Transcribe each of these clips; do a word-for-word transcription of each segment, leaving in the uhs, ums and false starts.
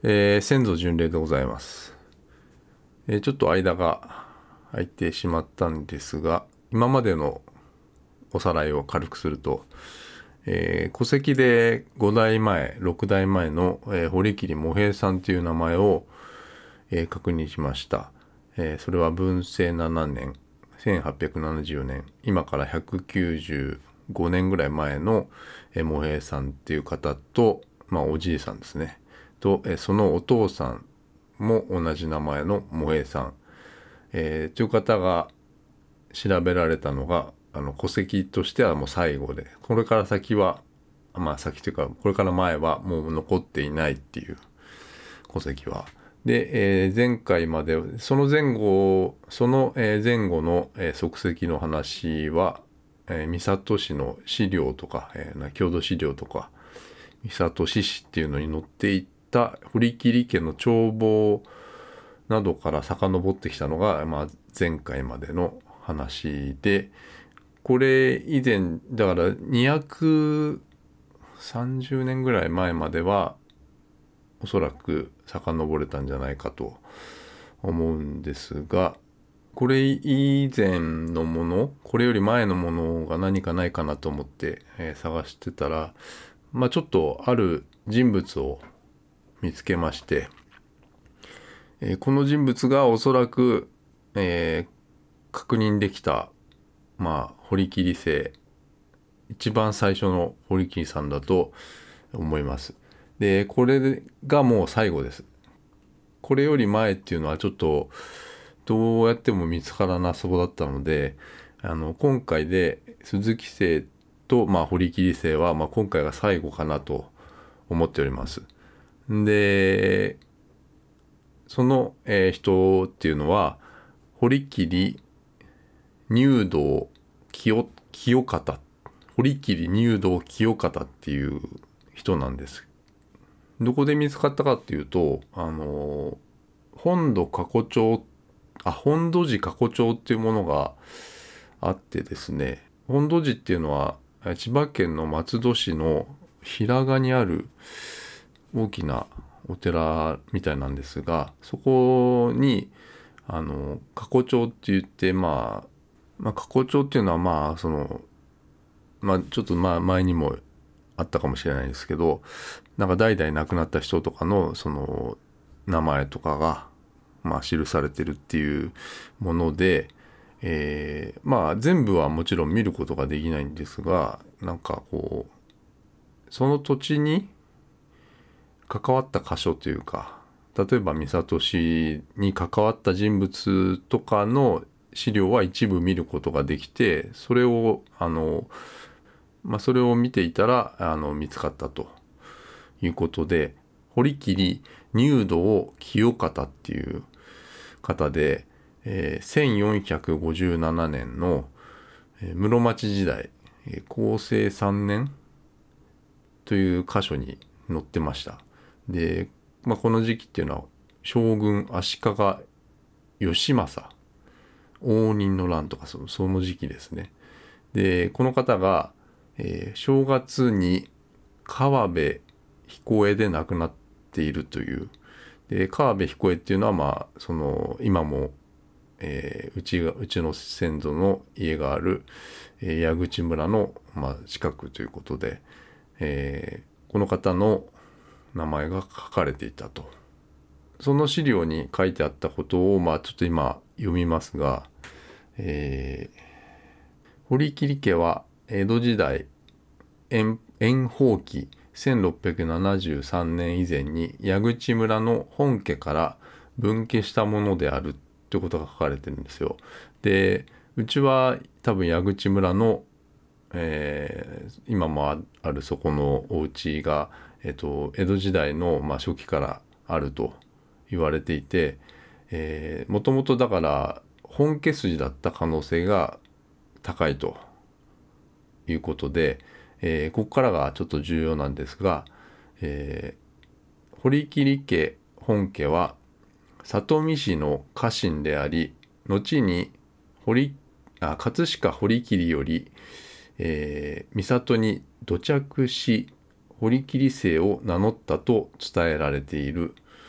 えー先祖巡礼でございます。えーちょっと間が空いてしまったんですが、今までのおさらいを軽くすると、えー戸籍でごだいまえ、ろくだいまえの、えー堀切茂平さんという名前を、えー確認しました。えーそれは文政ななねん、せんはっぴゃくななじゅうねん、今からひゃくきゅうじゅうごねんぐらい前の、えー茂平さんっていう方と、まあおじいさんですね。と、えーそのお父さんも同じ名前の茂平さん、えーという方が調べられたのが、あの戸籍としてはもう最後で、これから先は、まあ先というか、これから前はもう残っていないっていう戸籍は。で、えー前回まで、その前後、そのえー前後の、えー足跡の話は、えー三郷市の資料とか、えーな郷土資料とか、三郷市史っていうのに載っていった堀切家の帳簿などから遡ってきたのが、まあ、前回までの話で、これ以前だからにひゃくさんじゅうねんぐらい前まではおそらく遡れたんじゃないかと思うんですが、これ以前のもの、これより前のものが何かないかなと思って、えー探してたら、まあちょっとある人物を見つけまして、えーこの人物がおそらく、えー確認できた、まあ堀切姓、一番最初の堀切さんだと思います。で、これがもう最後です。これより前っていうのはちょっとどうやっても見つからなそうだったので、あの今回で鈴木姓と、まあ、堀切姓は、まあ、今回が最後かなと思っております。で、その、えー人っていうのは堀切入道清清方、堀切入道清方っていう人なんです。どこで見つかったかっていうと、あの本土過去帳、あ、本土寺過去帳っていうものがあってですね、本土寺っていうのは千葉県の松戸市の平賀にある大きなお寺みたいなんですが、そこにあの過去帳って言って、まあ、まあ過去帳っていうのはまあそのまあちょっとまあ前にもあったかもしれないですけど、なんか代々亡くなった人とかのその名前とかがまあ記されてるっていうもので、えーまあ全部はもちろん見ることができないんですが、なんかこうその土地に関わった箇所というか、例えば三郷市に関わった人物とかの資料は一部見ることができて、それをあのまあそれを見ていたらあの見つかったということで、堀切入道清方っていう方で、えーせんよんひゃくごじゅうななねんのえー室町時代、えー弘政さんねんという箇所に載ってました。で、まあ、この時期っていうのは将軍足利義政、応仁の乱とかそのその時期ですね。で、この方が、えー正月に川辺彦江で亡くなっているという。で、川辺彦江っていうのは、まあ、その、今も、えーうちが、うちの先祖の家がある、えー矢口村の、まあ、近くということで、えーこの方の名前が書かれていたと。その資料に書いてあったことを、まあ、ちょっと今読みますが、えー堀切家は江戸時代延延保期せんろっぴゃくななじゅうさんねん以前に矢口村の本家から分家したものであるってことが書かれてるんですよ。で、うちは多分矢口村の、えー今もああるそこのお家が、えっと、江戸時代の、まあ、初期からあると言われていて、もともとだから本家筋だった可能性が高いということで、えーここからがちょっと重要なんですが、えー堀切家本家は里見市の家臣であり、後に堀あ葛飾堀切より、えー、三郷に土着し堀切姓を名乗ったと伝えられている。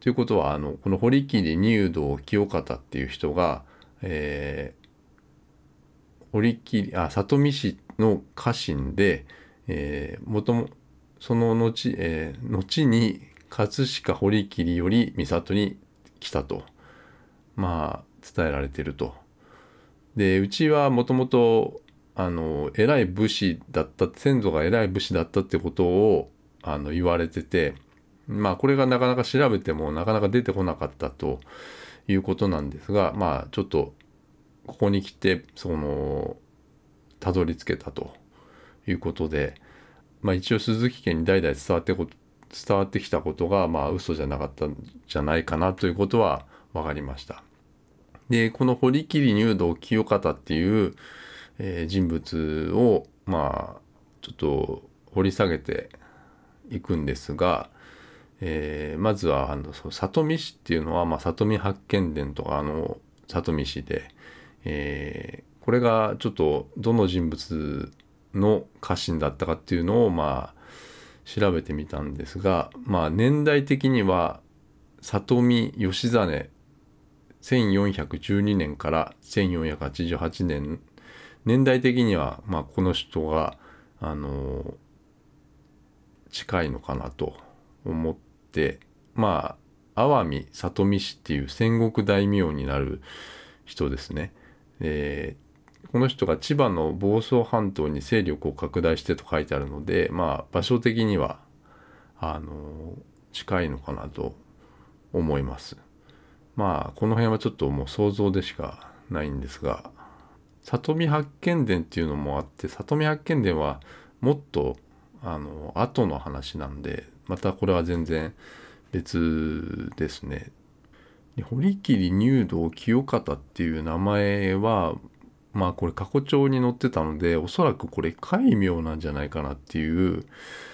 ということはあのこの堀切入道清方っていう人が、えー、堀切あ里見氏の家臣で、えー、もともその後、えー、後に葛飾堀切より三郷に来たとまあ伝えられていると。でうちはもともとあの偉い武士だった先祖が偉い武士だったってことをあの言われてて、まあこれがなかなか調べてもなかなか出てこなかったということなんですが、まあちょっとここに来てそのたどり着けたということで、まあ一応鈴木家に代々伝わってこ伝わってきたことがまあ嘘じゃなかったんじゃないかなということは分かりました。でこの堀切入道清方っていう、えー、人物をまあちょっと掘り下げていくんですが、えー、まずはあのその里見氏っていうのは、まあ、里見八犬伝とかあの里見氏で、えー、これがちょっとどの人物の家臣だったかっていうのをまあ調べてみたんですが、まあ年代的には里見義実せんよんひゃくじゅうにねんからせんよんひゃくはちじゅうはちねん、年代的にはまあこの人があの近いのかなと思って、まあ阿波里見氏っていう戦国大名になる人ですね。えー、この人が千葉の房総半島に勢力を拡大してと書いてあるので、まあ場所的にはあの近いのかなと思います。まあこの辺はちょっともう想像でしかないんですが、里見八犬伝っていうのもあって、里見八犬伝はもっとあの後の話なんで、またこれは全然別ですね。堀切入道清方っていう名前はまあこれ過去帳に載ってたので、おそらくこれ戒名なんじゃないかなっていう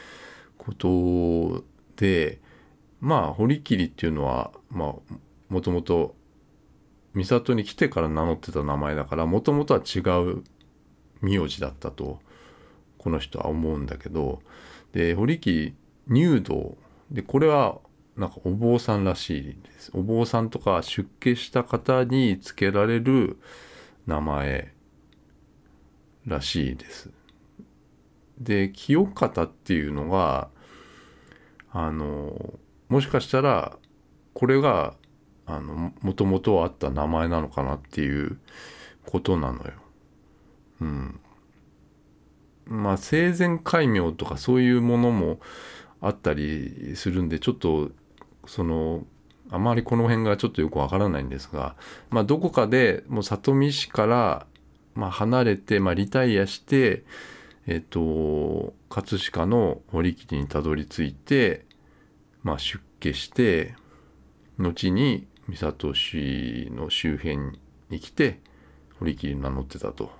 ことで、まあ堀切っていうのはまあもともと三郷に来てから名乗ってた名前だから、もともとは違う名字だったとこの人は思うんだけど、で堀切入道でこれはなんかお坊さんらしいです。お坊さんとか出家した方につけられる名前らしいです。で清方っていうのがあのもしかしたらこれがあのもともとあった名前なのかなっていうことなのよ。うん。まあ生前戒名とかそういうものもあったりするんで、ちょっとそのあまりこの辺がちょっとよくわからないんですが、まあどこかでもう里見氏からまあ離れて、まあリタイアして、えっと葛飾の堀切にたどり着いて、まあ出家して、後に三郷市の周辺に来て堀切に名乗ってたと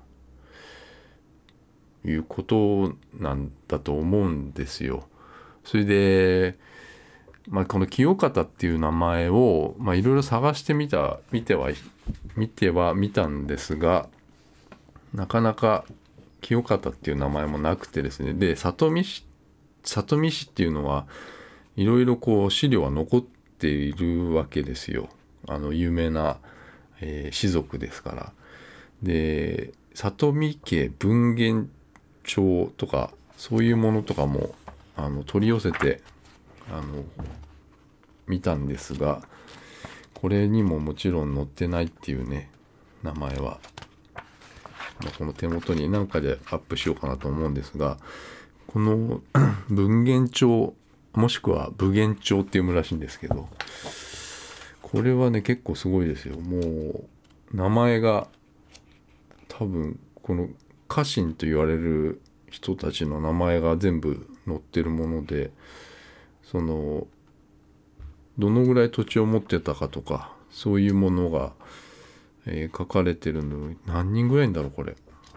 いうことなんだと思うんですよ。それで、まあ、この清方っていう名前をまあいろいろ探してみた見ては見ては見たんですが、なかなか清方っていう名前もなくてですね。で里見市里見市っていうのはいろいろこう資料は残っているわけですよ。あの有名な、えー、士族ですから。で里見家文言帳とかそういうものとかもあの取り寄せてあの見たんですが、これにももちろん載ってないっていうね、名前は、まあ、この手元に何かでアップしようかなと思うんですが、この文言帳もしくは武言帳って読むらしいんですけど、これはね結構すごいですよ。もう名前が多分この家臣と言われる人たちの名前が全部載ってるもので、そのどのぐらい土地を持ってたかとかそういうものが、えー、書かれてるの。何人ぐらいんだろうこれ。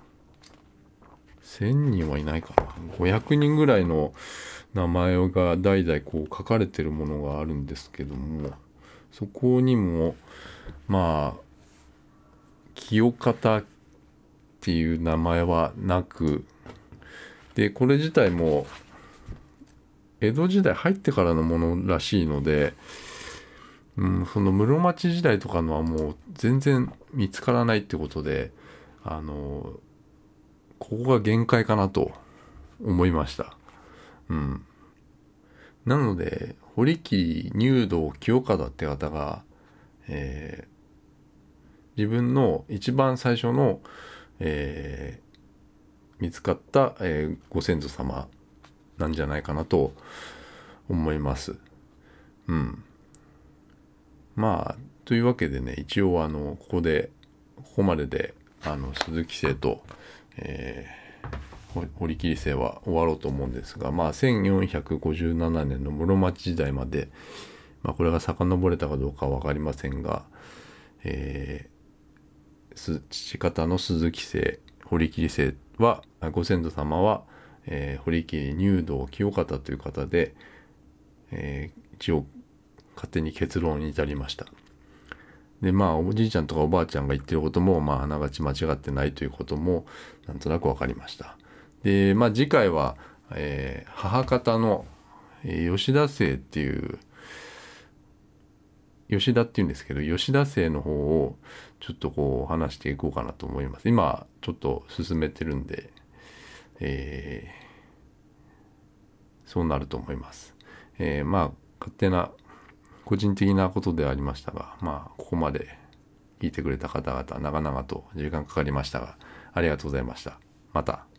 せんにんはいないかな。ごひゃくにんぐらいの名前が代々こう書かれてるものがあるんですけども、そこにもまあ清方っていう名前はなく、でこれ自体も江戸時代入ってからのものらしいので、 うん、その室町時代とかのはもう全然見つからないってことで、あのここが限界かなと思いました。うん。なので堀切入道清方って方が、えー自分の一番最初の、えー見つかった、えーご先祖様なんじゃないかなと思います。うん。まあというわけでね、一応あのここでここまでであの鈴木姓と、えー、堀切姓は終わろうと思うんですが、まあせんよんひゃくごじゅうななねんの室町時代まで、まあ、これが遡れたかどうかは分かりませんが、えー、父方の鈴木姓、堀切姓はご先祖様は、えー、堀切入道清方という方で、えー、一応勝手に結論に至りました。でまあおじいちゃんとかおばあちゃんが言ってることもまああながち間違ってないということもなんとなく分かりました。でまあ次回は、えー、母方の、えー、吉田姓っていう吉田っていうんですけど、吉田姓の方をちょっとこう話していこうかなと思います。今ちょっと進めてるんで、えー、そうなると思います。えー、まあ勝手な個人的なことではありましたが、まあここまで聞いてくれた方々長々と時間かかりましたが、ありがとうございました。また。